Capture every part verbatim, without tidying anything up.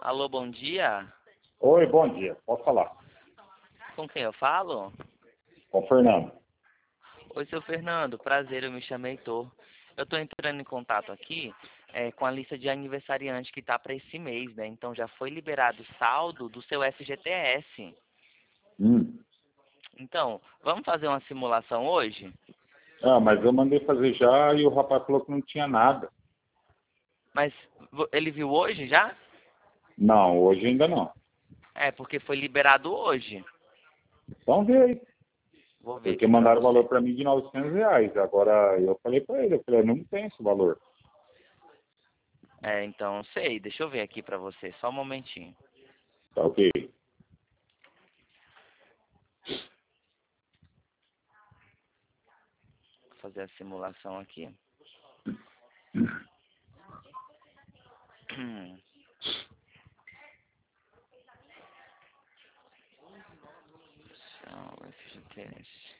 Alô, bom dia. Oi, bom dia. Pode falar. Com quem eu falo? Com o Fernando. Oi, seu Fernando. Prazer, eu me chamo Heitor. Eu estou entrando em contato aqui é, com a lista de aniversariantes que está para esse mês, né? Então já foi liberado o saldo do seu F G T S. Hum. Então, vamos fazer uma simulação hoje? Ah, mas eu mandei fazer já e o rapaz falou que não tinha nada. Mas vo- ele viu hoje já? Não, hoje ainda não. É, porque foi liberado hoje. Então vê aí. Vou ver Porque aqui para mandaram o você. valor para mim de novecentos reais. Agora eu falei para ele, eu falei, não tem esse valor. É, então, sei. Deixa eu ver aqui para você. Só um momentinho. Tá ok. Vou fazer a simulação aqui. Então, F G T S.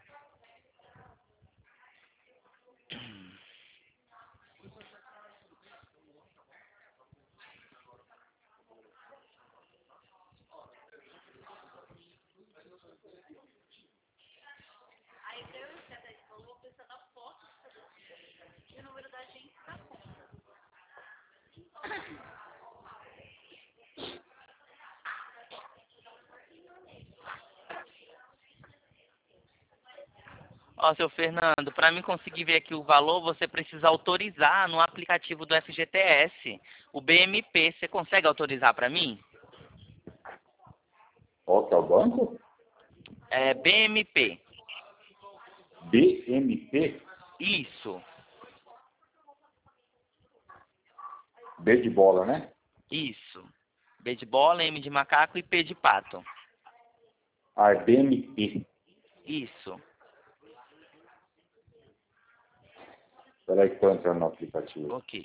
Ó, seu Fernando, para mim conseguir ver aqui o valor, você precisa autorizar no aplicativo do F G T S, o B M P. Você consegue autorizar para mim? Qual que é o banco? É B M P. B M P? Isso, B de bola, né? isso. B de bola, M de macaco e P de pato. Ah, é B M P. Isso. Espera aí que estou entrando no aplicativo. Ok.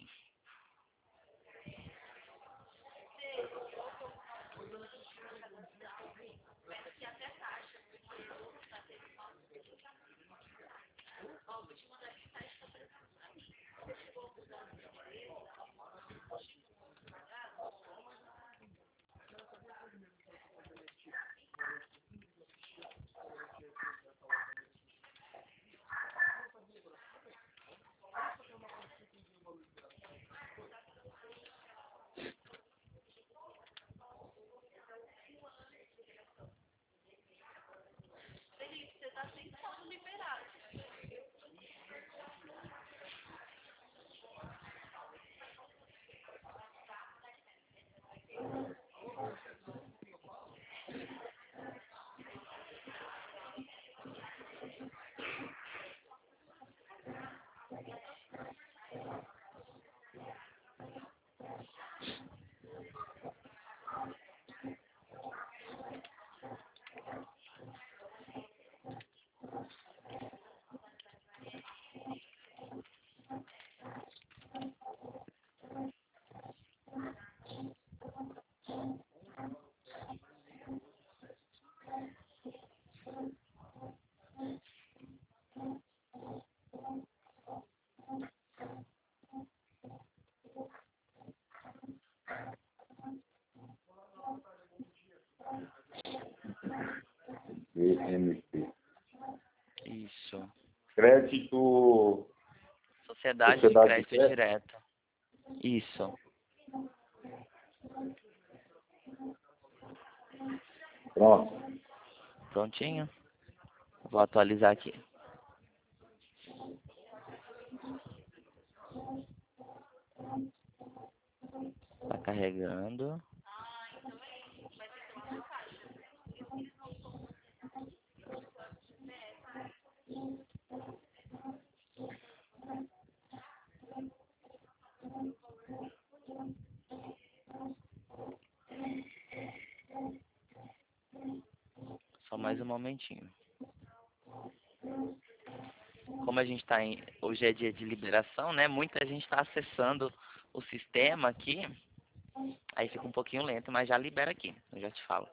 B M P. Isso. Crédito... Sociedade de Sociedade de Crédito Crédito? Direto. Isso. Pronto. Prontinho? Vou atualizar aqui. Tá carregando. Só mais um momentinho. Como a gente está em... Hoje é dia de liberação, né? Muita gente está acessando o sistema aqui. Aí fica um pouquinho lento, mas já libera aqui. Eu já te falo.